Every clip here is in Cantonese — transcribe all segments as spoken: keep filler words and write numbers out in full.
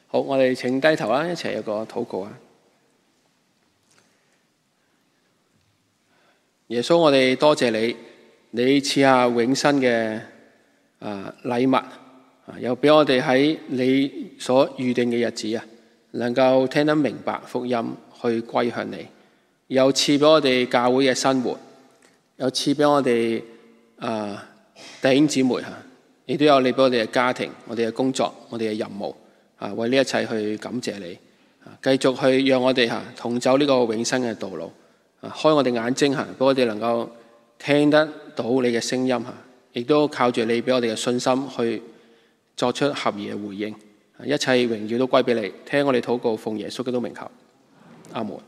好，我哋請低頭啊，一齊有個禱告啊。耶穌，我哋多謝你，你賜下永生嘅啊禮物啊，又俾我哋喺你所預定嘅日子啊，能夠聽得明白福音，去歸向你，又賜俾我哋教會嘅生活，又賜俾我哋啊弟兄姊妹嚇，亦都有你俾我哋嘅家庭、我哋嘅工作、我哋嘅任務啊，為呢一切去感謝你啊，繼續去讓我哋嚇同走呢個永生嘅道路。開我哋眼睛嚇，俾我哋能夠聽得到你嘅聲音嚇，亦都靠住你俾我哋嘅信心去作出合宜嘅回應。一切榮耀都歸俾你。聽我哋禱告，奉耶穌基督名求，阿門。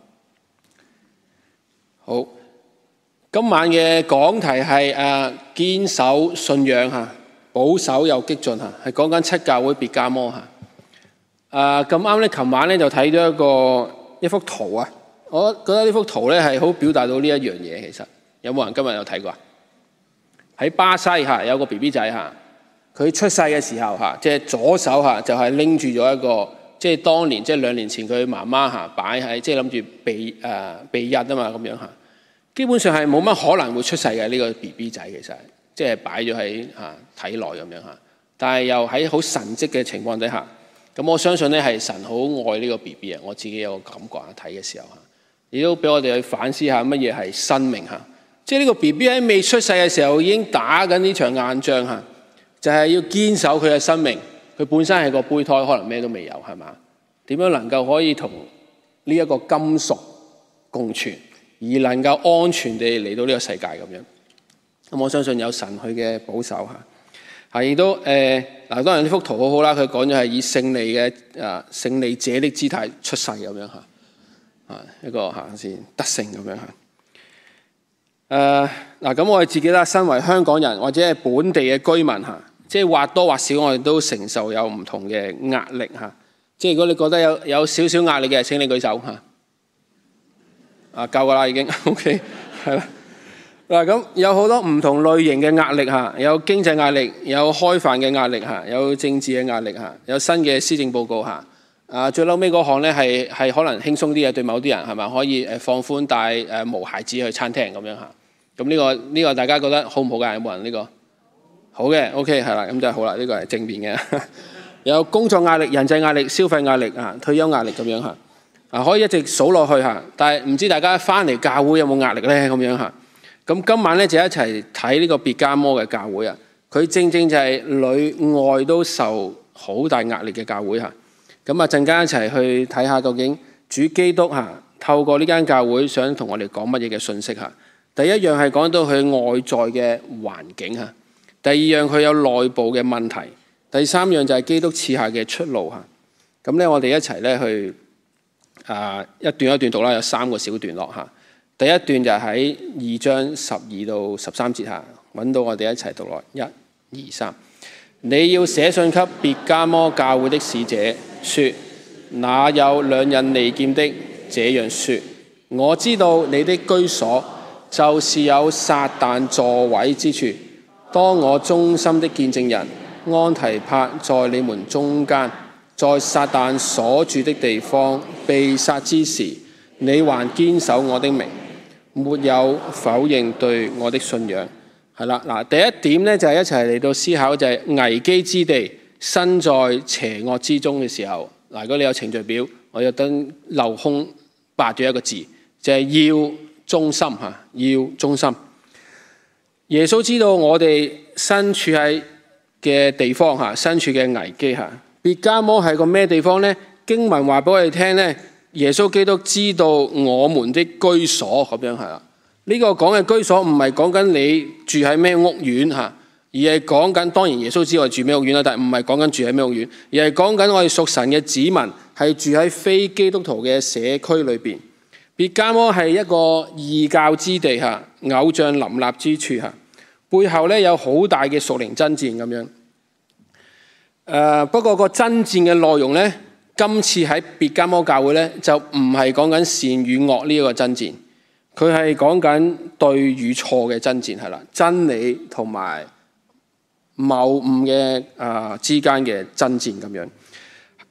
好，今晚嘅講題係誒堅守信仰嚇，保守又激進嚇，係講緊七教會別迦摩嚇。誒咁啱咧，琴晚咧就睇咗一個一幅圖啊。我覺得呢幅圖咧係好表達到呢一樣嘢。其實有冇人今日有睇過？喺巴西嚇有個 B B 仔嚇，佢出世嘅時候嚇，即係左手嚇就係拎住咗一個，即係當年即係兩年前佢媽媽嚇擺喺，即係諗住避誒避孕啊嘛咁樣嚇。基本上係冇乜可能會出世嘅呢個 B B 仔，其實即係擺咗喺嚇體內咁樣嚇，但係又喺好神蹟嘅情況底下，咁我相信咧係神好愛呢個 B B 啊！我自己有個感覺啊，睇嘅時候嚇。亦都俾我哋去反思下乜嘢係生命嚇，即係呢個 B B 喺未出世嘅時候已經打緊呢場硬仗嚇，就係要堅守佢嘅生命。佢本身係個胚胎，可能咩都未有係嘛？點樣能夠可以同呢一個金屬共存，而能夠安全地嚟到呢個世界咁樣？咁我相信有神佢嘅保守嚇，係亦都誒嗱。當然呢幅圖好好啦，佢講咗係以勝利嘅啊勝利者的姿態出世咁樣嚇。一個嚇先得勝咁樣嚇。誒嗱，咁我哋自己啦，身為香港人或者係本地嘅居民嚇，即係或多或少我哋都承受有唔同嘅壓力嚇。即係如果你覺得有有少少壓力嘅，請你舉手嚇。啊，夠㗎啦已經 ，OK 係啦。嗱咁有好多唔同類型嘅壓力嚇，有經濟壓力，有開飯嘅壓力嚇，有政治嘅壓力嚇，有新嘅施政報告嚇。啊，最嬲尾嗰項咧係係可能輕鬆啲嘅，對某啲人係咪可以誒放寬帶誒無孩子去餐廳咁樣嚇？咁呢個呢個大家覺得好唔好㗎？有冇人呢個好嘅 ？OK 係啦，咁就係好啦，呢個係正面嘅。有工作壓力、人際壓力、消費壓力啊、退休壓力咁樣嚇。啊，可以一直數落去嚇，但係唔知大家翻嚟教會有冇壓力咧咁樣嚇？咁今晚咧就一齊睇呢個別迦摩嘅教會啊，佢正正就係裏外都受好大壓力嘅教會嚇。咁啊，陣間一齊去睇下究竟主基督嚇透過呢間教會想同我哋講乜嘢嘅信息嚇。第一樣係講到佢外在嘅環境嚇，第二樣佢有內部嘅問題，第三樣就係基督賜下嘅出路嚇。咁咧，我哋一齊咧去啊一段一段讀啦，有三個小段落嚇。第一段就喺二章十二到十三節嚇，揾到我哋一齊讀落，一、二、三。你要寫信給別迦摩教會的使者，說：那有兩刃利劍的這樣說，我知道你的居所就是有撒但座位之處。當我忠心的見證人安提帕在你們中間，在撒但所住的地方被殺之時，你還堅守我的名，沒有否認對我的信仰。係啦，嗱，第一點咧就係一齊嚟到思考，就係危機之地，身在邪惡之中嘅時候。嗱，如果你有程序表，我有登漏空白咗一個字，就係要忠心嚇，要忠心。耶穌知道我哋身處喺嘅地方嚇，身處嘅危機嚇。別迦摩係個咩地方咧？經文話俾我哋聽咧，耶穌基督知道我們的居所咁樣係啦。呢個講嘅居所唔係講緊你住喺咩屋苑嚇，而係講緊，當然耶穌知我住咩屋苑啦，但係唔係講緊住喺咩屋苑，而係講緊我哋屬神嘅子民係住喺非基督徒嘅社區裏邊。別迦摩係一個異教之地嚇，偶像林立之處嚇，背後咧有好大嘅屬靈爭戰咁樣。誒、呃、不過個爭戰嘅內容咧，今次喺別迦摩教會咧就唔係講緊善與惡呢一個爭戰。佢係講緊對與錯嘅爭戰係啦，真理同埋謬誤嘅啊之間嘅爭戰咁樣。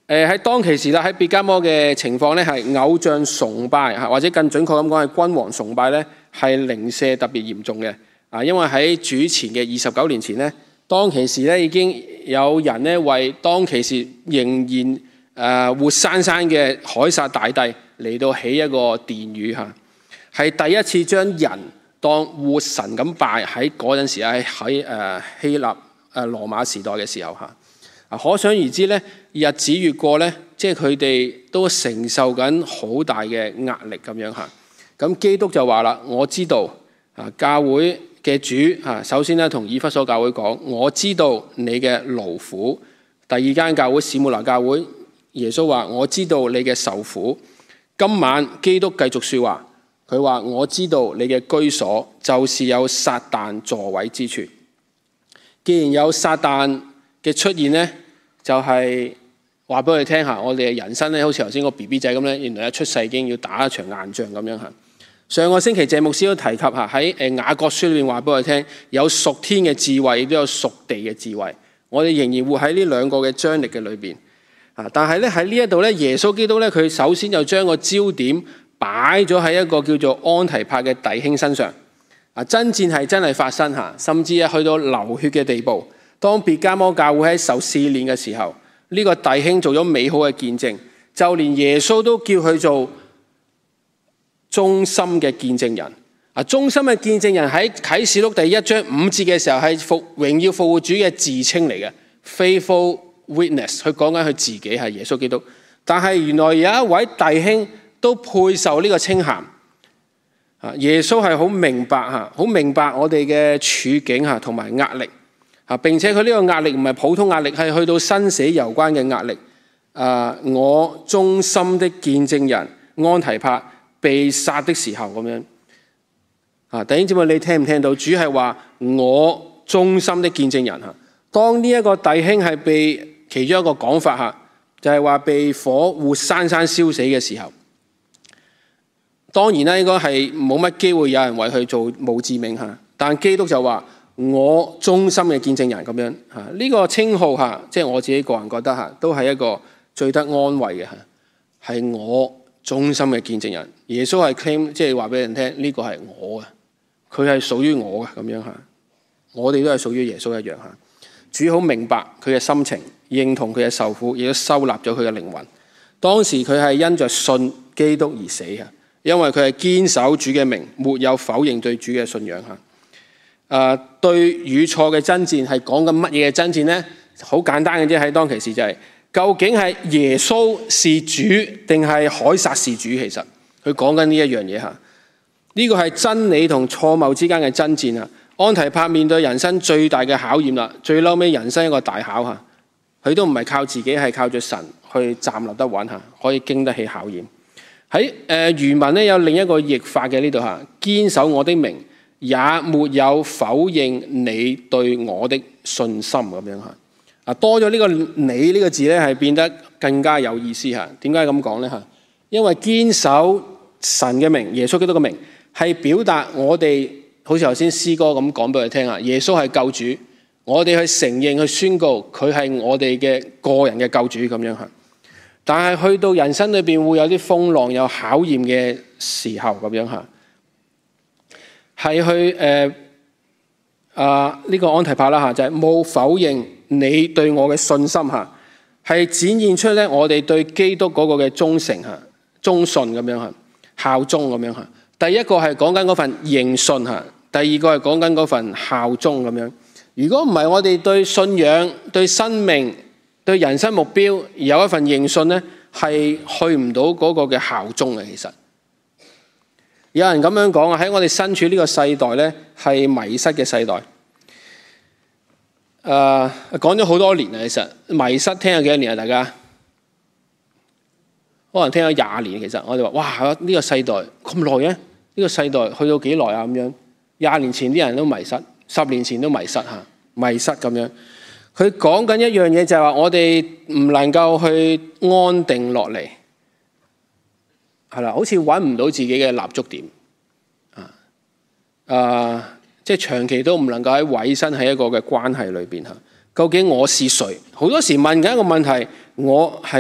誒喺當其時啦，喺別迦摩嘅情況咧係偶像崇拜嚇，或者更準確咁講係君王崇拜咧，係零舍特別嚴重嘅啊！因為喺主前嘅二十九年前咧，當其時咧已經有人咧為當其時仍然誒、呃、活生生嘅凱撒大帝嚟到起一個殿宇嚇，係第一次將人當活神咁拜。喺嗰陣時喺喺誒希臘誒羅馬時代嘅時候嚇。可想而知咧，日子越過咧，即係佢哋都承受緊好大嘅壓力咁樣嚇。咁基督就話啦：我知道啊，教會嘅主啊，首先咧同以弗所教會講，我知道你嘅勞苦。第二間教會史慕拿教會，耶穌話：我知道你嘅受苦。今晚基督繼續説話，佢話：我知道你嘅居所就是有撒但座位之處。既然有撒但嘅出現咧，就係話俾我哋聽下，我哋嘅人生咧，好似頭先個 B B 仔咁咧，原來一出世已經要打一場硬仗咁樣嚇。上個星期謝牧師都提及下，喺誒雅各書裏邊話俾我哋聽，有屬天嘅智慧，亦都有屬地嘅智慧。我哋仍然活喺呢兩個嘅張力嘅裏邊啊。但係咧喺呢一度咧，耶穌基督咧，佢首先就將個焦點擺咗喺一個叫做安提帕嘅弟兄身上啊。爭戰係真係發生嚇，甚至係去到流血嘅地步。當別迦摩教會喺受試煉嘅時候，呢、這個弟兄做咗美好嘅見證，就連耶穌都叫佢做忠心嘅見證人。啊，忠心嘅見證人喺啟示錄第一章五節嘅時候係復榮耀復活主嘅自稱嚟嘅 ，faithful witness。佢講緊佢自己係耶穌基督，但係原來有一位弟兄都配受呢個稱銜。啊，耶穌係好明白嚇，好明白我哋嘅處境嚇同埋壓力。啊！並且佢呢個壓力唔係普通壓力，係去到生死攸關嘅壓力。啊！我忠心的見證人安提帕被殺的時候咁樣。啊！弟兄姊妹，你聽唔聽到？主係話我忠心的見證人嚇。當呢一個弟兄係被其中一個講法嚇，就係、是、話被火活生生燒死嘅時候，當然啦，應該係冇乜機會有人為佢做墓誌銘嚇。但基督就話：我忠心嘅見證人咁樣嚇，呢、這個稱號嚇，即係我自己個人覺得嚇，都係一個最得安慰嘅嚇，係我忠心嘅見證人。耶穌係 claim， 即係話俾人聽，呢、這個係我嘅，佢係屬於我嘅咁樣嚇。我哋都係屬於耶穌一樣嚇。主好明白佢嘅心情，認同佢嘅受苦，亦都收納咗佢嘅靈魂。當時佢係因着信基督而死嚇，因為佢係堅守主嘅名，沒有否認對主嘅信仰嚇。誒、呃、對與錯嘅爭戰係講緊乜嘢嘅爭戰呢？好簡單嘅啫，喺當其時就係、是、究竟係耶穌是主定係凱撒是主？其實佢講緊呢一樣嘢嚇。呢、這個係真理同錯謬之間嘅爭戰啊！安提帕面對人生最大嘅考驗啦，最嬲尾人生一個大考嚇，佢都唔係靠自己，係靠住神去站立得穩嚇，可以經得起考驗。喺誒、呃、原文咧有另一個譯法嘅呢度嚇，堅守我的名，也沒有否認你對我的信心咁樣嚇。啊，多咗呢個你呢個字咧，係變得更加有意思嚇。點解咁講咧嚇？因為堅守神嘅名，耶穌基督嘅名，係表達我哋好似頭先詩歌咁講俾佢聽啊。耶穌係救主，我哋去承認去宣告佢係我哋嘅個人嘅救主咁樣嚇。但係去到人生裏邊會有啲風浪有考驗嘅時候咁樣嚇。係去誒啊呢個安提帕啦嚇，就係、是、冇否認你對我嘅信心嚇，係展現出咧我哋對基督嗰個嘅忠誠嚇、忠信咁樣嚇、效忠咁樣嚇。第一個係講緊嗰份認信嚇，第二個係講緊嗰份效忠咁樣。如果唔係我哋對信仰、對生命、對人生目標而有一份認信咧，係去唔到嗰個嘅效忠嘅其實。有人咁樣講啊，喺我哋身處呢個世代咧，係迷失嘅世代。誒、呃，講咗好多年啦，其實迷失聽咗幾多年啊？大家可能聽咗廿年。其實我哋話：哇，呢、這個世代咁耐嘅，呢、這個世代去到幾耐啊？咁樣廿年前啲人都迷失，十年前都迷失嚇，迷失咁樣。佢講緊一樣嘢就係話，我哋唔能夠去安定落嚟。係啦，好似揾唔到自己嘅立足點啊！啊，即係長期都唔能夠喺委身喺一個嘅關係裏邊嚇。究竟我是誰？好多時問緊一個問題，我係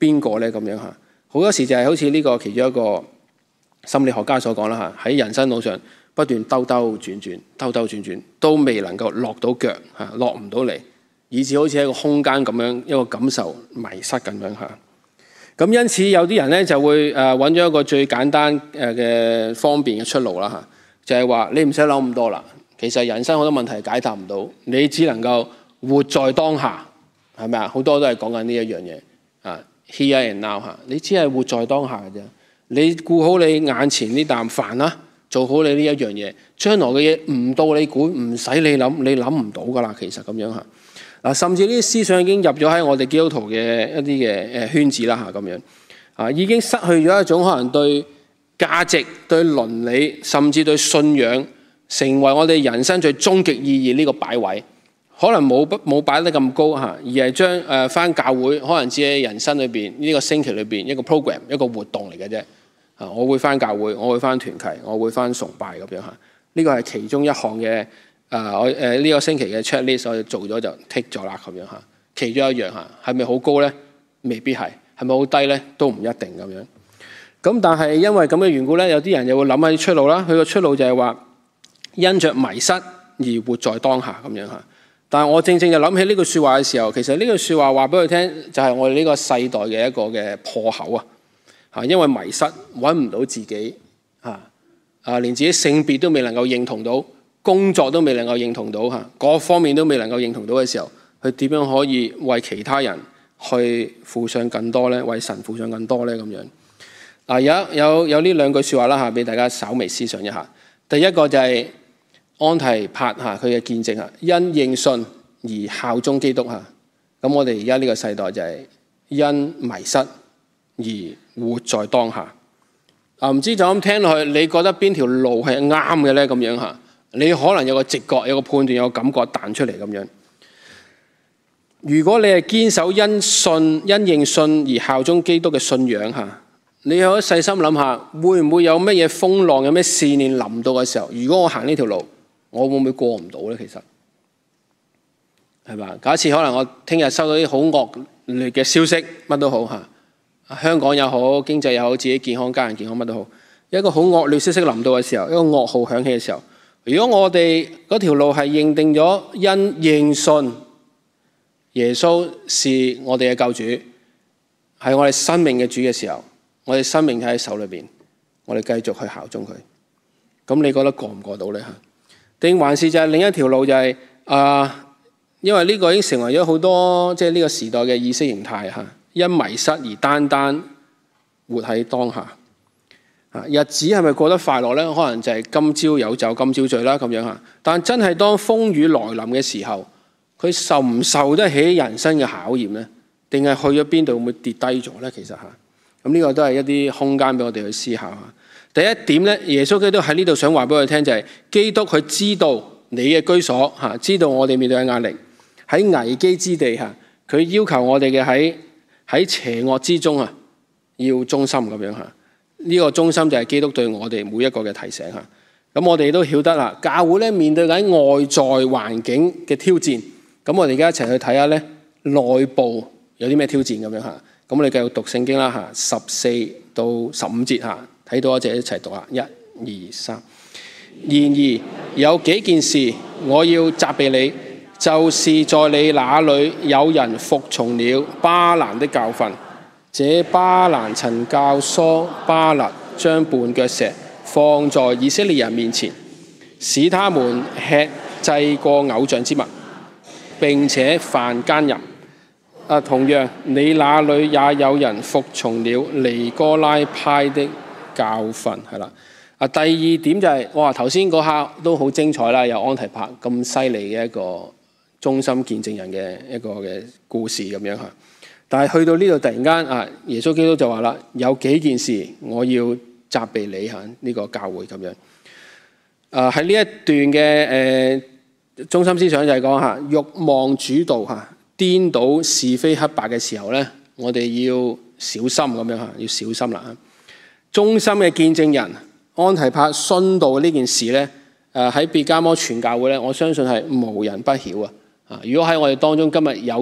邊個咧？咁樣嚇，好多時就係好似呢個其中一個心理學家所講啦嚇，喺人生路上不斷兜兜轉轉、兜兜轉轉，都未能夠落到腳嚇，落唔到嚟，以至好似喺個空間咁樣一個感受迷失咁樣嚇。咁因此有啲人咧就會誒揾咗一個最簡單誒嘅方便嘅出路啦嚇，就係話你唔使諗咁多啦。其實人生好多問題解答唔到，你只能夠活在當下，係咪啊？好多都係講緊呢一樣嘢啊 ，here and now 嚇，你只係活在當下嘅啫。你顧好你眼前呢啖飯啦，做好你呢一樣嘢，將來嘅嘢唔到你管，唔使你諗，你諗唔到噶啦。其實咁樣嚇嗱，甚至呢啲思想已經入咗喺我哋基督徒嘅一啲嘅誒圈子啦嚇，咁樣啊，已經失去咗一種可能對價值、對倫理，甚至對信仰，成為我哋人生最終極意義呢個擺位，可能冇冇擺得咁高嚇，而係將誒返教會可能只係人生裏邊呢個星期裏邊一個 program 一個活動嚟嘅啫嚇。我會返教會，我會返團契，我會返崇拜咁樣嚇。呢個係其中一項嘅誒我誒呢個星期嘅 checklist，我哋做咗就 tick 咗啦咁樣嚇。其中一樣嚇，係咪好高咧？未必係，係咪好低咧？都唔一定咁樣。咁但係因為咁嘅緣故咧，有啲人又會諗下出路啦。佢個出路就係話因着迷失而活在當下咁樣嚇。但係我正正就諗起呢句説話嘅時候，其實呢句説話話俾佢聽，就係我哋呢個世代嘅一個嘅破口啊嚇，因為迷失揾唔到自己嚇啊，連自己性別都未能夠認同到，工作都未能夠認同到嚇，各方面都未能夠認同到嘅時候，佢點樣可以為其他人去付上更多咧？為神付上更多咧？咁樣嗱，有有有呢兩句説話啦嚇，俾大家稍微思想一下。第一個就係安提帕嚇佢嘅見證嚇，因認信而效忠基督嚇。咁我哋而家呢個世代就係因迷失而活在當下。啊，唔知就咁聽落去，你覺得邊條路係啱嘅咧？咁樣嚇，你可能有個直覺、有個判斷、有個感覺彈出嚟咁樣。如果你係堅守因信、因認信而效忠基督嘅信仰嚇，你可以細心諗下，會唔會有乜嘢風浪、有咩試煉臨到嘅時候，如果我行呢條路，我會唔會過唔到咧？其實係嘛？假設可能我聽日收到啲好惡劣嘅消息，乜都好嚇。香港又好，經濟又好，自己健康、家人健康乜都好，一個好惡劣消息臨到嘅時候，一個噩耗響起嘅時候，如果我哋嗰條路係認定咗因認信耶穌是我哋嘅救主，係我哋生命嘅主嘅時候，我哋生命喺手裏邊，我哋繼續去效忠佢。咁你覺得過唔過到呢？嚇？定還是就係另一條路就係、是、啊、呃？因為呢個已經成為咗好多即係呢個時代嘅意識形態嚇。因迷失而單單活喺當下，啊，日子係咪過得快樂呢？可能就係今朝有酒今朝醉啦咁樣嚇。但真係當風雨來臨嘅時候，佢受唔受得起人生嘅考驗呢？定係去咗邊度會跌低咗呢？其實嚇，咁呢個都係一啲空間俾我哋去思考下。第一點呢，耶穌基督喺呢度想話俾我哋聽就係、是、基督佢知道你嘅居所嚇，知道我哋面對嘅壓力，喺危機之地嚇，佢要求我哋嘅喺喺邪惡之中啊，要忠心咁樣嚇。呢個忠心就係基督對我哋每一個嘅提醒嚇。咁我哋都曉得啦，教會咧面對緊外在環境嘅挑戰。咁我哋而家一齊去睇下咧，內部有啲咩挑戰咁樣嚇。咁我哋繼續讀聖經啦嚇，十四到十五節嚇，睇到一隻一齊讀啊，一、二、三。然而有幾件事我要責備你。就是在你那裏有人服從了巴蘭的教訓，這巴蘭曾教唆巴勒將絆腳石放在以色列人面前，使他們吃祭過偶像之物，並且犯奸淫。啊，同樣你那裏也有人服從了尼哥拉派的教訓，係啦。啊，第二點就係、是、哇，頭先嗰刻都好精彩啦，有安提帕咁犀利嘅一個忠心見證人嘅一個嘅故事咁樣嚇，但係去到呢度突然間啊，耶穌基督就話啦，有幾件事我要責備你嚇，呢個教會咁樣。啊，喺呢一段嘅誒、呃、中心思想就係講嚇，慾望主導嚇，顛倒是非黑白嘅時候咧，我哋要小心咁樣嚇，要小心啦嚇。忠心嘅見證人安提帕殉道呢件事咧，誒喺別迦摩傳教會咧，我相信係無人不曉啊。如果喺我哋當中今日有人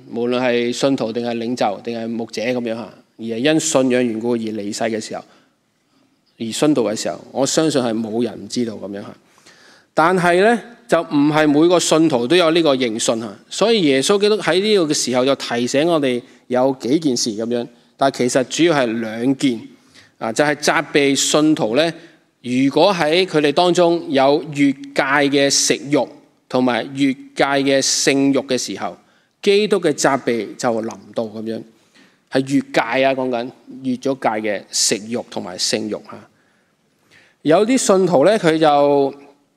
無論係信徒定係領袖定係牧者咁樣嚇，而係因信仰緣故而離世嘅時候，而殉道嘅時候，我相信係冇人唔知道咁樣嚇。但係咧就唔係每個信徒都有呢個認信嚇，所以耶穌基督喺呢個嘅時候就提醒我哋有幾件事咁樣，但係其實主要係兩件啊，就係責備信徒咧，如果喺佢哋當中有越界嘅食慾同埋越界嘅性慾嘅時候，基督嘅責備就臨到咁樣，係越界啊，講緊越咗界嘅食慾同埋性慾嚇。有啲信徒咧佢就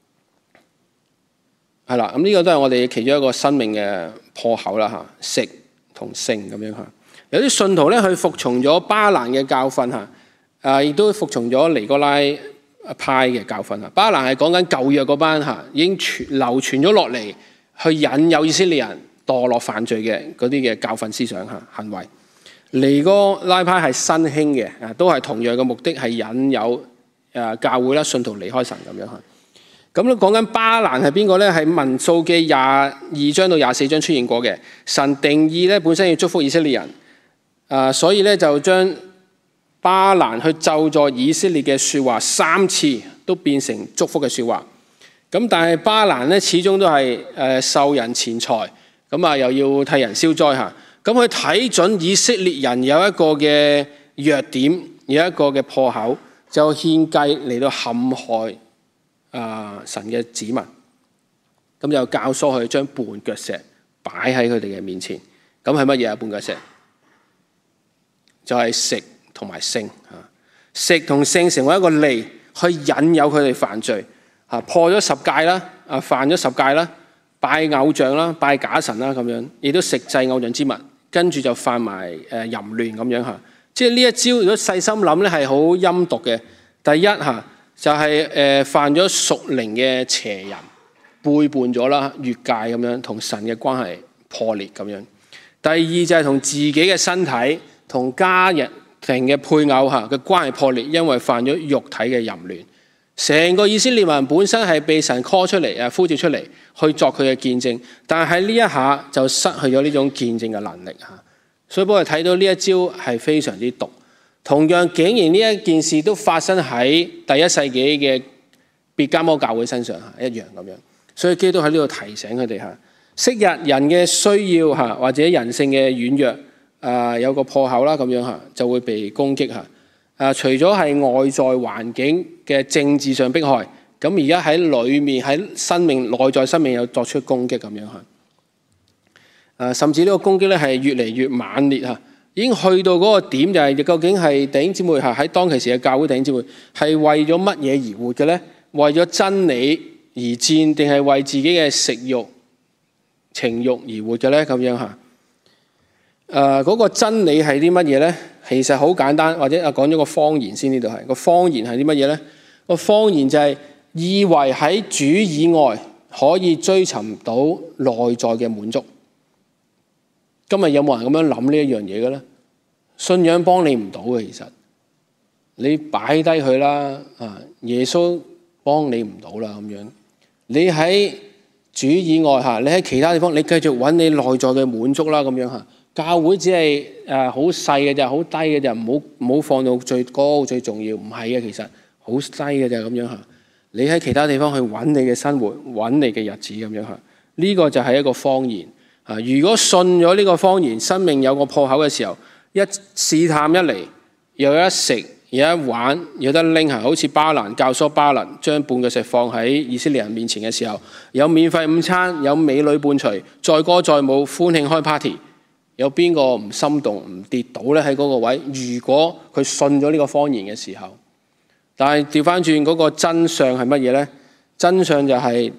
係啦，咁呢個都係我哋其中一個生命嘅破口啦嚇，食同性咁樣嚇。有啲信徒咧，佢服從咗巴蘭嘅教訓嚇，啊亦都服從咗尼哥拉派嘅教訓嚇。巴蘭係講緊舊約嗰班嚇，已經傳流傳咗落嚟，去引誘以色列人墮落犯罪嘅嗰啲嘅教訓思想嚇行為。尼哥拉派係新興嘅，啊都係同樣嘅目的係引誘誒教會啦信徒離開神咁樣嚇。咁咧講緊巴蘭係邊個咧？係民數記廿二章到廿四章出現過嘅。神定義咧本身要祝福以色列人，啊所以咧就將巴蘭去咒詛以色列嘅説話三次都變成祝福嘅説話。咁但係巴蘭咧始終都係誒受人錢財，咁啊又要替人消災嚇。咁佢睇準以色列人有一個嘅弱點，有一個嘅破口，就獻計嚟到陷害啊、呃、神嘅子民。咁就教唆佢將絆腳石擺喺佢哋嘅面前。咁係乜嘢啊？絆腳石就係、是、食同埋性嚇，食同性成為一個利，去引誘佢哋犯罪嚇，破咗十戒啦，啊犯咗十戒啦，拜偶像啦，拜假神啦咁樣，亦都食祭偶像之物。跟住就犯埋誒淫亂咁樣嚇，即係呢一招如果細心諗咧係好陰毒嘅。第一嚇就係誒犯咗屬靈嘅邪淫，背叛咗啦，越界咁樣，同神嘅關係破裂咁樣。第二就係同自己嘅身體、同家人庭嘅配偶嚇嘅關係破裂，因為犯咗肉體嘅淫亂。成個以色列民本身係被神 call 出嚟啊，呼召出嚟去作佢嘅見證，但係喺呢一下就失去咗呢種見證嘅能力嚇。所以幫我哋睇到呢一招係非常之毒。同樣竟然呢一件事都發生喺第一世紀嘅別迦摩教會身上嚇，一樣咁樣。所以基督喺呢度提醒佢哋嚇，昔日人嘅需要嚇或者人性嘅軟弱啊、呃、有個破口啦咁樣嚇，就會被攻擊嚇。啊！除咗係外在環境嘅政治上迫害，咁而家喺裏面喺生命內在生命有作出攻擊咁樣嚇。啊，甚至呢個攻擊咧係越嚟越猛烈嚇，已經去到嗰個點就係究竟係弟兄姊妹嚇喺當其時嘅教會弟兄姊妹係為咗乜嘢而活嘅咧？為咗真理而戰，定係為自己嘅食慾情慾而活嘅咧？咁樣嚇。誒、呃、嗰、那個真理係啲乜嘢咧？其實好簡單，或者啊講咗個方言先，呢度係個方言係啲乜嘢咧？個方言就係以為喺主以外可以追尋到內在嘅滿足。今日有冇人咁樣諗呢一樣嘢嘅咧？信仰幫你唔到嘅，其實你擺低佢啦，啊耶穌幫你唔到啦咁樣。你喺主以外嚇，你喺其他地方，你繼續揾你內在嘅滿足啦咁樣嚇。教會只係誒好細嘅啫，好低嘅啫，唔好唔好放到最高最重要，唔係嘅，其實好低嘅啫咁樣嚇。你喺其他地方去揾你嘅生活，揾你嘅日子咁樣嚇。呢、這個就係一個謊言啊！如果信咗呢個謊言，生命有個破口嘅時候，一試探一嚟，又有得食，有得玩，有得拎嚇，好似巴蘭教唆巴蘭將絆腳石放喺以色列人面前嘅時候，有免費午餐，有美女伴隨，載歌載舞，歡慶開 party。有邊個唔心動唔跌倒咧？喺嗰個位，如果佢信咗呢個謊言嘅時候，但係調翻轉嗰個真相係乜嘢咧？真相就係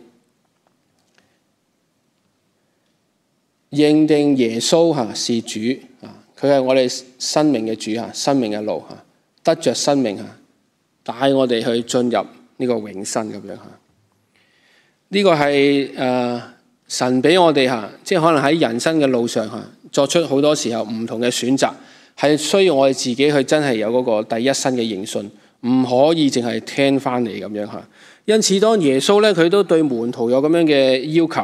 認定耶穌嚇是主啊，佢係我哋生命嘅主嚇，生命嘅路嚇，得着生命嚇，帶我哋去進入呢個永生咁樣嚇。呢、這個係誒、呃、神俾我哋嚇，即係可能喺人生嘅路上嚇。作出好多時候唔同嘅選擇，係需要我哋自己去真係有嗰個第一身嘅認信，唔可以淨係聽翻嚟咁樣嚇。因此當耶穌咧，佢都對門徒有咁樣嘅要求，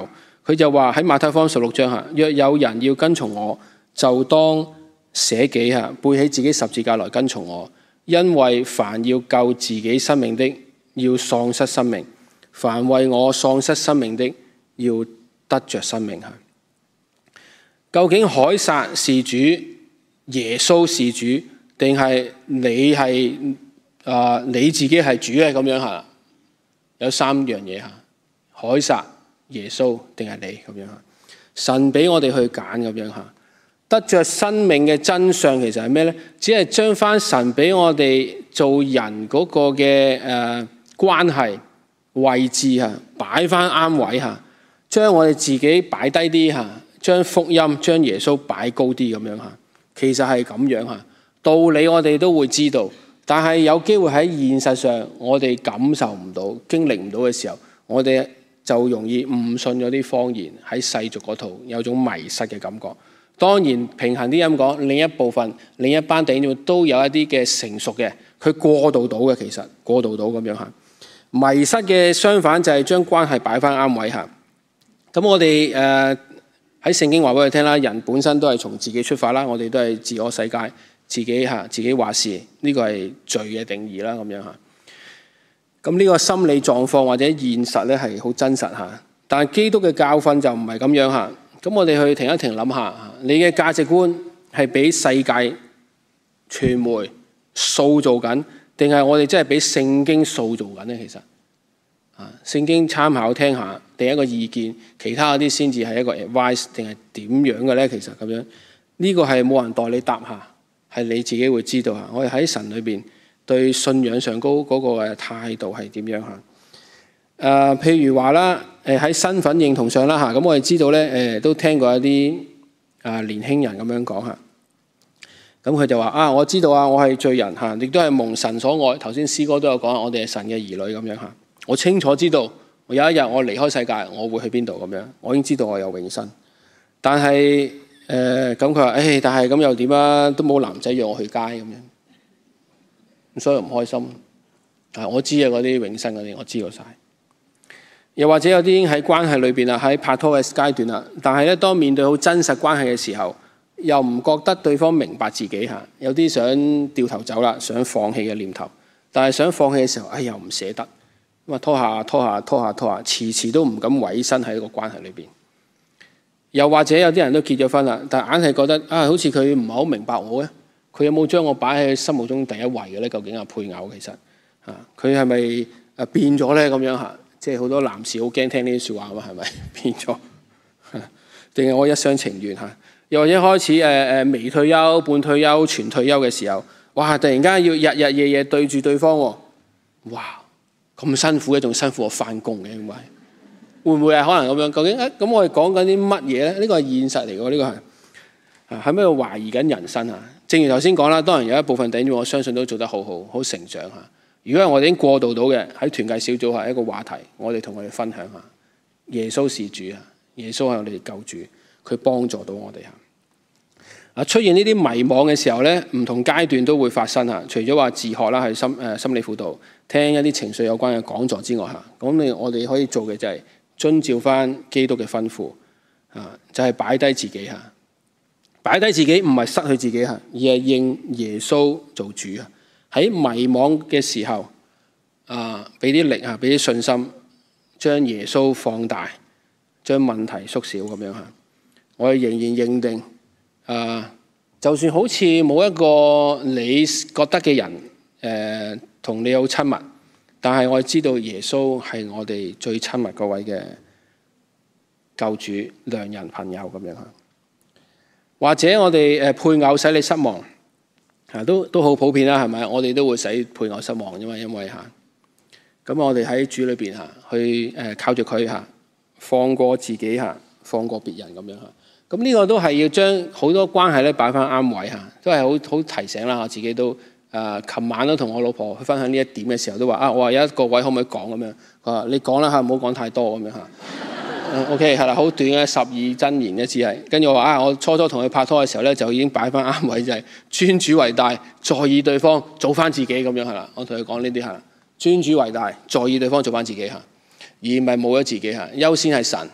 佢就話喺馬太福音十六章下，若有人要跟從我，就當捨己下，背起自己十字架來跟從我。因為凡要救自己生命的，要喪失生命；凡為我喪失生命的，要得着生命。究竟凱撒是主，耶穌是主，定係你係啊、呃、你自己係主咧？咁樣嚇，有三樣嘢嚇：凱撒、耶穌定係你咁樣嚇。神俾我哋去揀咁樣嚇。得着生命嘅真相其實係咩呢？只係將翻神俾我哋做人嗰個嘅誒、呃、關係位置嚇擺翻啱位嚇，將我哋自己擺低啲嚇，將福音將耶穌擺高啲咁樣嚇。其實係咁樣嚇，道理我哋都會知道，但係有機會喺現實上我哋感受唔到、經歷唔到嘅時候，我哋就容易誤信咗啲謊言，喺世俗嗰度有種迷失嘅感覺。當然平衡啲咁講，另一部分另一班弟兄都有一啲嘅成熟嘅，佢過渡到嘅，其實過渡到咁樣嚇。迷失嘅相反就係將關係擺翻啱位嚇。咁我哋誒喺聖經話俾佢聽啦，人本身都係從自己出發啦，我哋都係自我世界，自己嚇自己話事，呢個係罪嘅定義啦咁樣嚇。咁呢個心理狀況或者現實咧係好真實嚇，但係基督嘅教訓就唔係咁樣嚇。咁我哋去停一停諗下，你嘅價值觀係俾世界傳媒塑造緊，定係我哋真係俾聖經塑造緊呢？其實啊，聖經參考聽下，定一個意見，其他嗰啲先至係一個 advice， 定係點樣嘅呢？其實咁樣呢個係冇人代你答下，係你自己會知道嚇。我哋喺神裏邊對信仰上高嗰個嘅態度係點樣嚇？誒、呃，譬如話啦，誒喺身份認同上啦嚇，咁我哋知道咧，誒、呃、都聽過一啲啊、呃、年輕人咁樣講嚇，咁佢就話啊，我知道啊，我係罪人嚇，亦都係蒙神所愛。頭先詩歌都有講，我哋係神嘅兒女咁樣嚇。我清楚知道，我有一日我離開世界，我會去邊度咁樣，我已經知道我有永生。但係誒咁佢話，誒、呃、但係咁又點啊？都冇男仔約我去街咁樣，咁所以唔開心。啊，我知啊，嗰啲永生嗰啲，我知道晒。又或者有啲喺關係裏邊啊，喺拍拖嘅階段啦，但係咧當面對好真實關係嘅時候，又唔覺得對方明白自己嚇，有啲想掉頭走啦，想放棄嘅念頭，但係想放棄嘅時候，哎又唔捨得，咁啊拖下拖下拖下拖下，遲遲都唔敢委身喺一個關係裏邊。又或者有啲人都結咗婚啦，但係硬係覺得啊，好似佢唔係好明白我嘅，佢有冇將我擺喺心目中第一位嘅咧？究竟係配偶其實嚇，佢係咪誒變咗咧？咁樣嚇？即係好多男士好驚聽呢啲説話嘛，係咪變咗？定係我一廂情願嚇？又或者開始誒誒未退休、半退休、全退休嘅時候，哇！突然間要日日夜夜對住對方喎，哇！咁辛苦嘅，仲辛苦我翻工嘅，因為會唔會係可能咁樣？究竟誒咁我哋講緊啲乜嘢咧？呢個係現實嚟㗎，呢個係啊喺咩度懷疑緊人生啊？正如頭先講啦，當然有一部分弟兄我相信都做得好好，好成長嚇。如果係我哋已經過渡到嘅，喺團契小組係一個話題，我哋同佢哋分享下耶穌是主啊，耶穌係我哋救主，佢幫助到我哋嚇。啊，出現呢啲迷惘嘅時候咧，唔同階段都會發生嚇。除咗話自學啦，係心誒心理輔導，聽一啲情緒有關嘅講座之外嚇，咁你我哋可以做嘅就係遵照翻基督嘅吩咐啊，就係擺低自己嚇，擺低自己唔係失去自己嚇，而係認耶穌做主啊。喺迷惘嘅時候，啊，俾啲力啊，俾啲信心，將耶穌放大，將問題縮小咁樣嚇。我哋仍然認定，啊，就算好似冇一個你覺得嘅人，誒、啊，同你好親密，但係我哋知道耶穌係我哋最親密嗰位嘅救主、良人、朋友咁樣嚇。或者我哋誒配偶使你失望。啊，都都好普遍啦，係咪？我哋都會使配偶失望，因為因為嚇，咁我哋喺主裏邊嚇，去誒靠住佢嚇，放過自己嚇，放過別人咁樣嚇。咁呢個都係要將好多關係咧擺翻啱位嚇，都係好好提醒啦。我自己都誒，琴晚都同我老婆去分享呢一點嘅時候，都話啊，我話有一個位可唔可以講咁樣？佢話你講啦嚇，唔好講太多咁樣嚇。O K 係啦，好短嘅十二真言一次係，跟住我話啊，我初初同佢拍拖嘅時候咧，就已經擺翻啱位，就係尊主為大，在意對方，做翻自己咁樣係啦。我同佢講呢啲係啦，尊主為大，在意對方，做翻自己嚇，而唔係冇咗自己嚇。優先係神，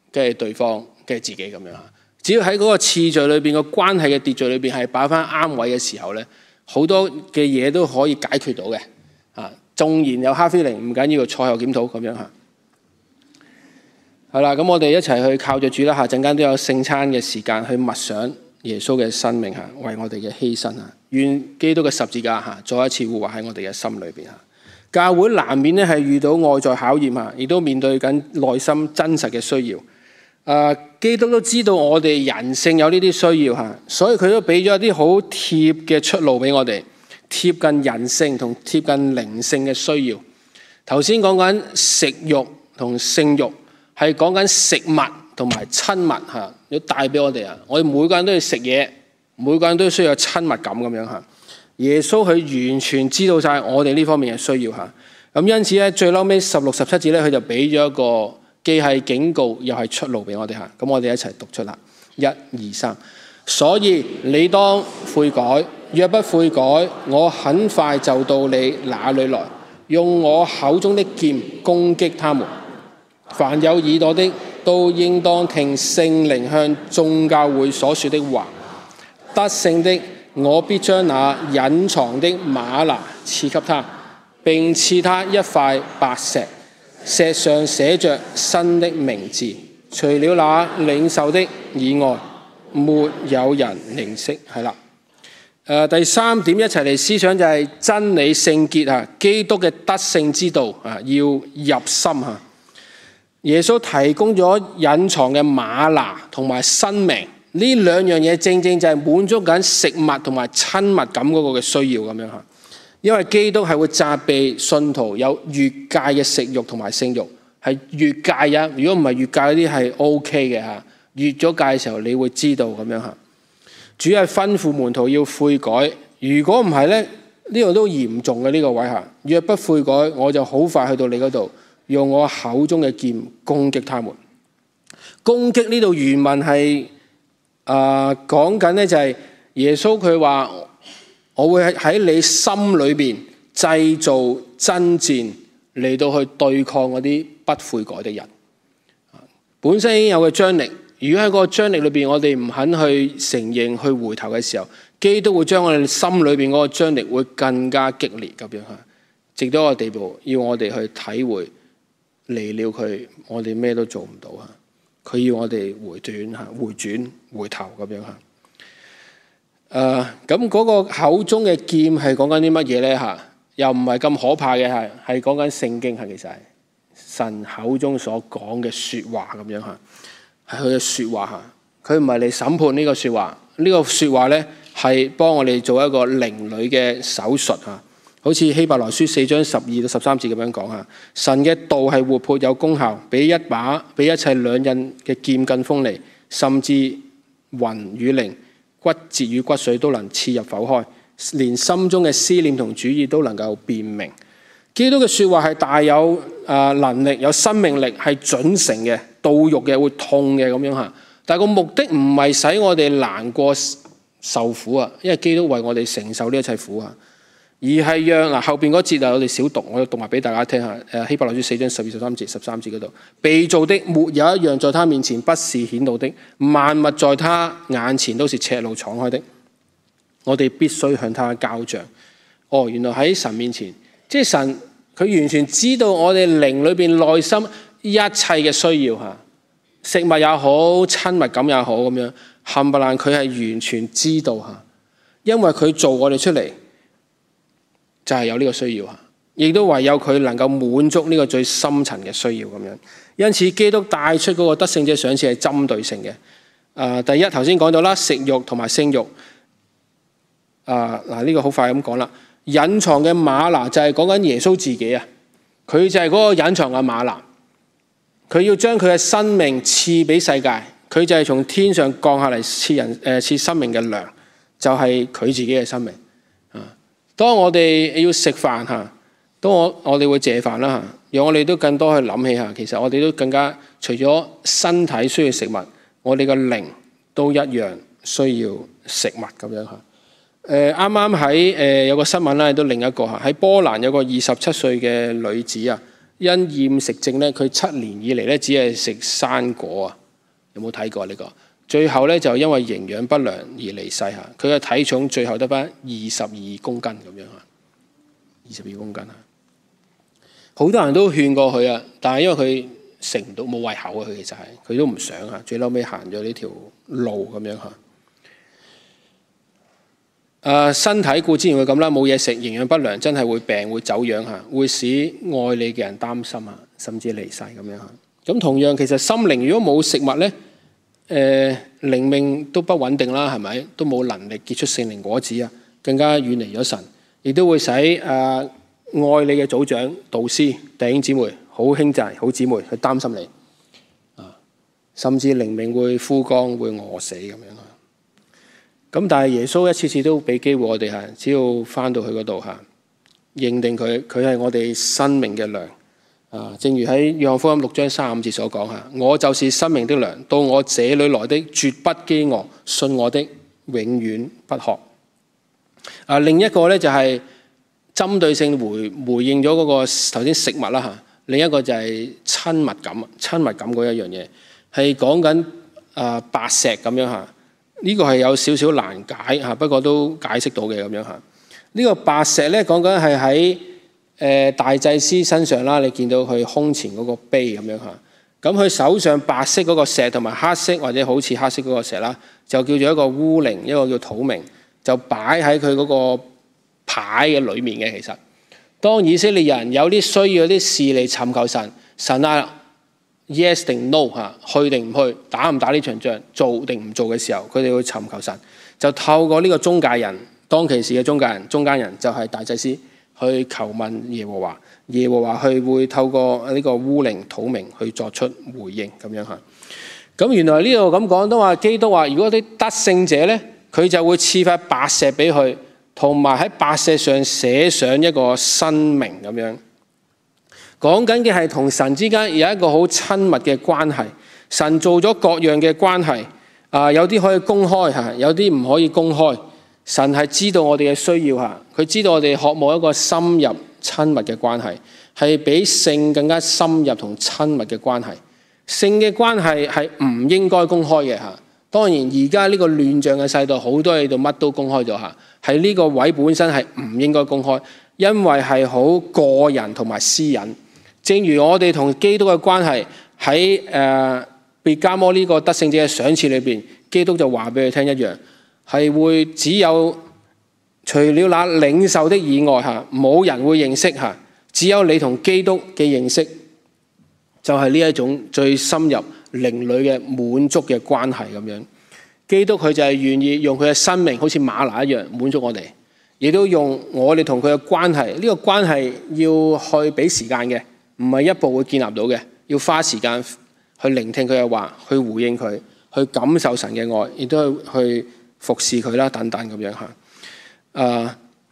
跟住對方，跟住自己咁樣。只要喺嗰個次序裏邊個關係嘅秩序裏邊係擺翻啱位嘅時候咧，好多嘅嘢都可以解決到嘅。啊，縱然有 hard feeling，唔緊要，賽後檢討咁樣嚇。係啦，咁我哋一齊去靠著主啦，下陣間都有聖餐嘅時間去默想耶穌嘅生命嚇，為我哋嘅犧牲嚇，願基督嘅十字架嚇再一次活喺我哋嘅心裏邊嚇。教會難免咧係遇到外在考驗嚇，亦都面對緊內心真實嘅需要。誒，基督都知道我哋人性有呢啲需要嚇，所以佢都俾咗一啲好貼嘅出路俾我哋，貼近人性同貼近靈性嘅需要。頭先講緊食慾同性慾，係講緊食物同埋親密嚇，要帶俾我哋啊！我哋每個人都要食嘢，每個人都需要有親密感咁樣嚇。耶穌佢完全知道晒我哋呢方面嘅需要嚇。咁因此咧，最嬲尾十六十七節咧，佢就俾咗一個既係警告又係出路俾我哋嚇。咁我哋一齊讀出啦，一二三。所以你當悔改，若不悔改，我很快就到你那裏來，用我口中的劍攻擊他們。凡有耳朵的，都應當聽聖靈向眾教會所說的話。得勝的，我必將那隱藏的嗎哪賜給他，並賜他一塊白石，石上寫着新的名字，除了那領受的以外，沒有人認識。係啦，誒第三點一齊嚟思想就係真理聖潔啊，基督嘅得勝之道啊，要入心啊。耶穌提供咗隱藏嘅嗎哪同埋生命，呢兩樣嘢正正就係滿足緊食物同埋親密感嗰個嘅需要咁樣嚇。因為基督係會責備信徒有越界嘅食慾同埋性慾，係越界啊！如果唔係越界嗰啲係 O K 嘅嚇，越咗界嘅時候你會知道咁樣嚇。主係吩咐門徒要悔改，如果唔係咧，呢度都嚴重嘅呢個位嚇。若不悔改，我就好快去到你嗰度，用我口中嘅劍攻擊他們。攻擊呢度原文係啊講緊咧就係耶穌佢話，我會喺你心裏邊製造爭戰嚟到去對抗嗰啲不悔改的人。本身已經有個張力，如果喺個張力裏邊我哋唔肯去承認去回頭嘅時候，基督會將我哋心裏邊嗰個張力會更加激烈咁樣嚇，直到個地步要我哋去體會。離了佢，我哋咩都做唔到啊！佢要我哋回轉嚇，回轉回頭咁樣嚇。誒、呃，咁嗰個口中嘅劍係講緊啲乜嘢咧嚇？又唔係咁可怕嘅係，係講緊聖經係其實係神口中所講嘅説話咁樣嚇，係佢嘅説話嚇。佢唔係嚟審判呢個説話，呢、這個説話咧係幫我哋做一個靈裏嘅手術嚇。好似希伯來書四章十二到十三節咁樣講嚇，神嘅道係活潑有功效，比一把比一切兩刃嘅劍更鋒利，甚至魂與靈、骨節與骨髓都能刺入剖開，連心中嘅思念同主意都能夠辨明。基督嘅説話係大有誒能力，有生命力，係準成嘅，到肉嘅，會痛嘅咁樣嚇。但係個目的唔係使我哋難過受苦啊，因為基督為我哋承受呢一切苦啊。而係讓嗱後邊嗰節啊，我哋少讀，我讀埋俾大家聽下。誒希伯來書四章十二十三節十三節嗰度，被造的沒有一樣在他面前不是顯露的，萬物在他眼前都是赤露敞開的。我哋必須向他交賬。哦，原來喺神面前，即係神佢完全知道我哋靈裏邊內心一切嘅需要嚇，食物也好，親密感也好咁樣，冚唪唥佢係完全知道嚇，因為佢做我哋出嚟。就係有呢個需要嚇，亦都唯有佢能夠滿足呢個最深層嘅需要咁樣。因此，基督帶出嗰個得勝者賞賜係針對性嘅。啊，第一頭先講到啦，食慾同埋性慾。啊，嗱呢個好快咁講啦。隱藏嘅嗎哪就係講緊耶穌自己啊，佢就係嗰個隱藏嘅嗎哪。佢要將佢嘅生命賜俾世界，佢就係從天上降下嚟賜人誒賜生命嘅糧，就係佢自己嘅生命。當我哋要食飯嚇，當我我哋會謝飯啦嚇，讓我哋都更多去諗起嚇，其實我哋都更加除咗身體需要食物，我哋嘅靈都一樣需要食物咁樣嚇。誒啱啱喺誒有個新聞咧，都另一個嚇，喺波蘭有個二十七歲嘅女子啊， 因厭食症咧，佢七年以嚟咧只係食生果啊。有冇睇過呢個？最後咧就因為營養不良而離世嚇。佢嘅體重最後得返二十二公斤咁樣嚇，二十二公斤嚇。好多人都勸過佢啊，但係因為佢食唔到，冇胃口啊。佢其實係佢都唔想嚇，最嬲尾行咗呢條路咁樣嚇。誒、啊、身體固之然會咁啦，冇嘢食，營養不良，真係會病，會走樣嚇，會使愛你嘅人擔心嚇，甚至離世咁樣嚇。咁同樣其實心靈如果冇食物咧，誒、呃、靈命都不穩定啦，係咪？都冇能力結出聖靈果子啊，更加遠離咗神，亦都會使誒、呃、愛你嘅組長、導師、弟兄姊妹、好兄弟、好姊妹去擔心你啊，甚至靈命會枯乾、會餓死咁樣。咁但係耶穌一次次都俾機會我哋嚇，只要翻到去嗰度嚇，認定佢，佢係我哋生命嘅糧啊！正如喺約翰福音六章三十五節所講嚇，我就是生命的糧，到我這裏來的絕不飢餓，信我的永遠不渴。啊，另一個咧就係針對性回回應咗嗰個頭先食物啦嚇，另一個就係親密感，親密感嗰一樣嘢係講緊啊白石咁樣嚇。呢個係有少少難解嚇，不過都解釋到嘅咁樣嚇。呢個白石咧講緊係喺誒大祭司身上啦，你見到佢胸前嗰個碑咁樣嚇。咁佢手上白色嗰個石同埋黑色或者好似黑色嗰個石啦，就叫做一個烏靈，一個叫土明，就擺喺佢嗰個牌嘅裏面嘅。其實當以色列人有啲需要、有啲事嚟尋求神，神啊，yes 定 no 嚇，去定唔去，打唔打呢場仗，做定唔做嘅時候，佢哋會尋求神，就透過呢個中介人，當其時嘅中介人，中間人就係大祭司去求問耶和華，耶和華去會透過呢個烏靈土明去作出回應咁樣嚇。咁原來呢度咁講都話，基督話如果啲得勝者咧，佢就會賜塊白石俾佢，同埋喺白石上寫上一個新名咁樣。講緊嘅係同神之間有一個好親密嘅關係，神做咗各樣嘅關係，啊有啲可以公開嚇，有啲唔可以公開。神係知道我哋嘅需要嚇，佢知道我哋渴望一個深入親密嘅關係，係比性更加深入同親密嘅關係。性嘅關係係唔應該公開嘅嚇。當然而家呢個亂象嘅世代，好多嘢度乜都公開咗嚇，喺呢個位本身係唔應該公開，因為係好個人同埋私隱。正如我哋同基督嘅關係喺誒別迦摩呢個得勝者嘅賞賜裏邊，基督就話俾佢聽一樣，係會只有除了那領受的以外嚇，冇人會認識嚇，只有你同基督嘅認識，就係呢一種最深入靈裏嘅滿足嘅關係咁樣。基督佢就係願意用佢嘅生命，好似馬拿一樣滿足我哋，亦都用我哋同佢嘅關係。呢個關係要去俾時間嘅。唔係一步會建立到嘅，要花時間去聆聽佢嘅話，去回應佢，去感受神嘅愛，亦都去去服侍佢啦，等等咁樣嚇。誒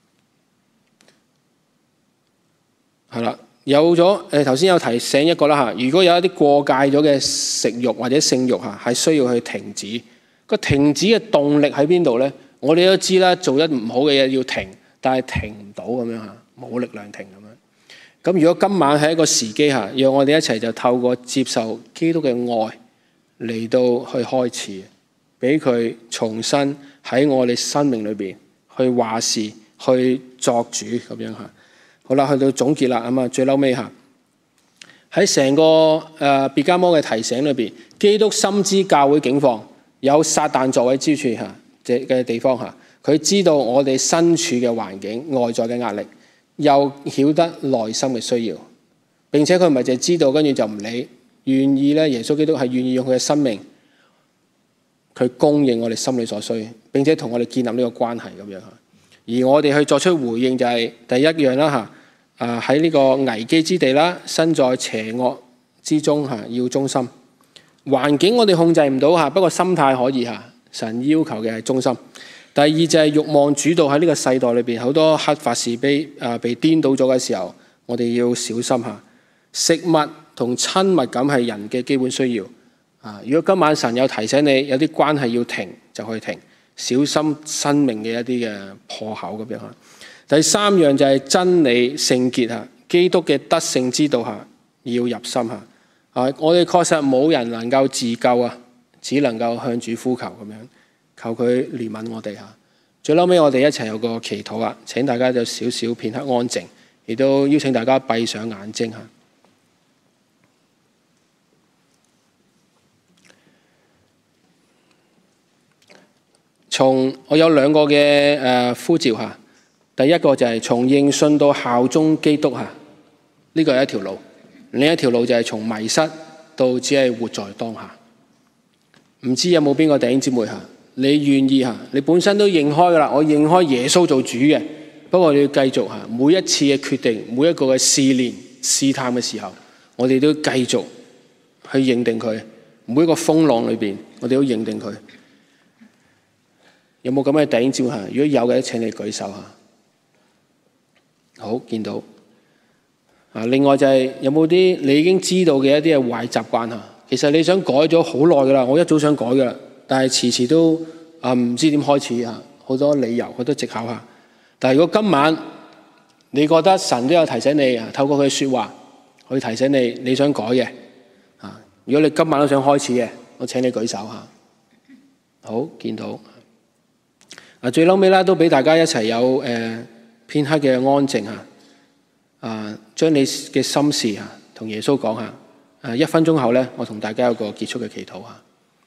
係啦，有咗誒頭先有提醒一個啦嚇。如果有一啲過界咗嘅食慾或者性慾嚇，係需要去停止。個停止嘅動力喺邊度咧？我哋都知啦，做得唔好嘅嘢要停，但係停唔到咁樣嚇，冇力量停咁樣。咁如果今晚係一個時機嚇，讓我哋一齊就透過接受基督嘅愛嚟到去開始，俾佢重新喺我哋生命裏邊去話事、去作主咁樣嚇。好啦，去到總結啦，咁啊最嬲尾嚇，喺成個誒別迦摩嘅提醒裏邊，基督深知教會境況有撒旦作為之處嚇嘅地方嚇，佢知道我哋身處嘅環境、外在嘅壓力。又曉得內心嘅需要，並且佢唔係淨係知道跟住就唔理，願意咧耶穌基督係願意用佢嘅生命，佢供應我哋心理所需，並且同我哋建立呢個關係咁樣嚇。而我哋去作出回應就係第一樣啦嚇，啊喺呢個危機之地啦，身在邪惡之中嚇，要忠心。環境我哋控制唔到嚇，不過心態可以嚇。神要求嘅係忠心。第二就係慾望主導，喺呢個世代裏邊，好多黑法士被啊被顛倒咗嘅時候，我哋要小心嚇。食物同親密感係人嘅基本需要啊！如果今晚神有提醒你有啲關係要停，就去停，小心生命嘅一啲嘅破口咁樣嚇。第三樣就係真理聖潔嚇，基督嘅得勝之道嚇， 要入心嚇。啊，我哋確實冇人能夠自救啊，只能夠向主呼求咁樣，求佢憐憫我哋嚇。最後尾我哋一齊有個祈禱啊！請大家有少少片刻安靜，亦都邀請大家閉上眼睛嚇。從我有兩個嘅誒呼召嚇，第一個就係從認信到效忠基督嚇，呢個係一條路；另一條路就係從迷失到只係活在當下。唔知有冇邊個弟兄姊妹嚇？你願意嚇？你本身都認開噶啦，我認開耶穌做主嘅。不過你要繼續嚇，每一次嘅決定，每一個嘅試煉、試探嘅時候，我哋都繼續去認定佢。每一個風浪裏邊，我哋都認定佢。有冇咁嘅弟兄姊妹嚇？如果有嘅，請你舉手嚇。好，見到。啊，另外就係有冇啲你已經知道嘅一啲嘅壞習慣嚇？其實你想改咗好耐噶啦，我一早想改噶啦。但係遲遲都啊唔知點開始嚇，好多理由，好多藉口嚇。但係如果今晚你覺得神都有提醒你啊，透過佢嘅説話去提醒你，你想改嘅啊，如果你今晚都想開始嘅，我請你舉手嚇。好，見到啊，最嬲尾啦，都俾大家一齊有誒、呃、片刻嘅安靜嚇。啊，將你嘅心事嚇同耶穌講下。誒、啊、一分鐘後咧，我同大家有個結束嘅祈禱嚇。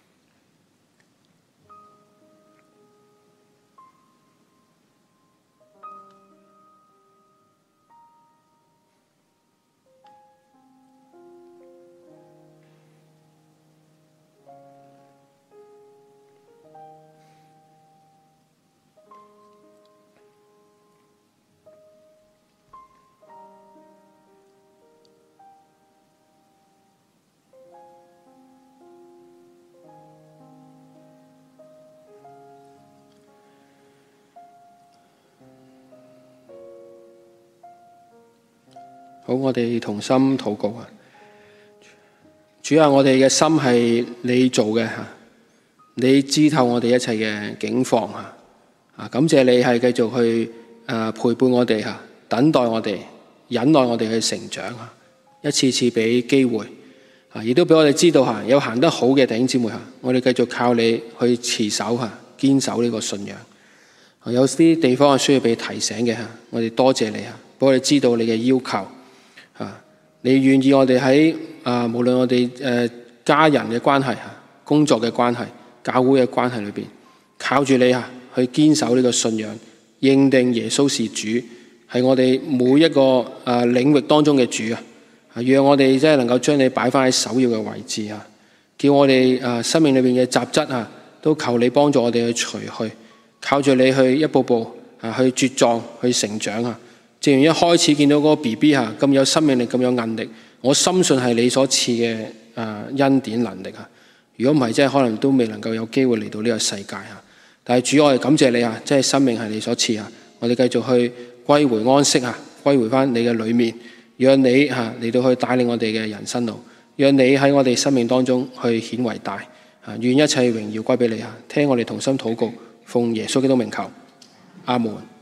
好，我哋同心禱告啊！主啊，我哋嘅心係你做嘅嚇，你知透我哋一切嘅境況嚇。啊，感謝你係繼續去誒陪伴我哋嚇，等待我哋，忍耐我哋去成長嚇，一次次俾機會啊，亦都俾我哋知道嚇，有行得好嘅弟兄姊妹嚇，我哋繼續靠你去持守嚇，堅守呢個信仰。有啲地方係需要被提醒嘅嚇，我哋多謝你嚇，俾我哋知道你嘅要求。啊！你願意我哋喺啊，無論我哋誒、呃、家人嘅關係、工作嘅關係、教會嘅關係裏邊，靠住你啊，去堅守呢個信仰，認定耶穌是主，係我哋每一個誒、呃、領域當中嘅主啊！讓我哋真係能夠將你擺翻喺首要嘅位置啊！叫我哋誒、呃、生命裏邊嘅雜質啊，都求你幫助我哋去除去，靠住你去一步步啊去茁壯、去成長啊！正如一開始見到嗰個 B B 嚇咁有生命力、咁有韌力，我深信係你所賜嘅誒恩典能力啊！如果唔係，真係可能都未能夠有機會嚟到呢個世界嚇。但係主，我哋感謝你啊！即係生命係你所賜嚇，我哋繼續去歸回安息啊，歸回翻你嘅裏面，讓你嚇嚟到去帶領我哋嘅人生路，讓你喺我哋生命當中去顯為大啊！願一切榮耀歸俾你啊！聽我哋同心禱告，奉耶穌基督名求，阿門。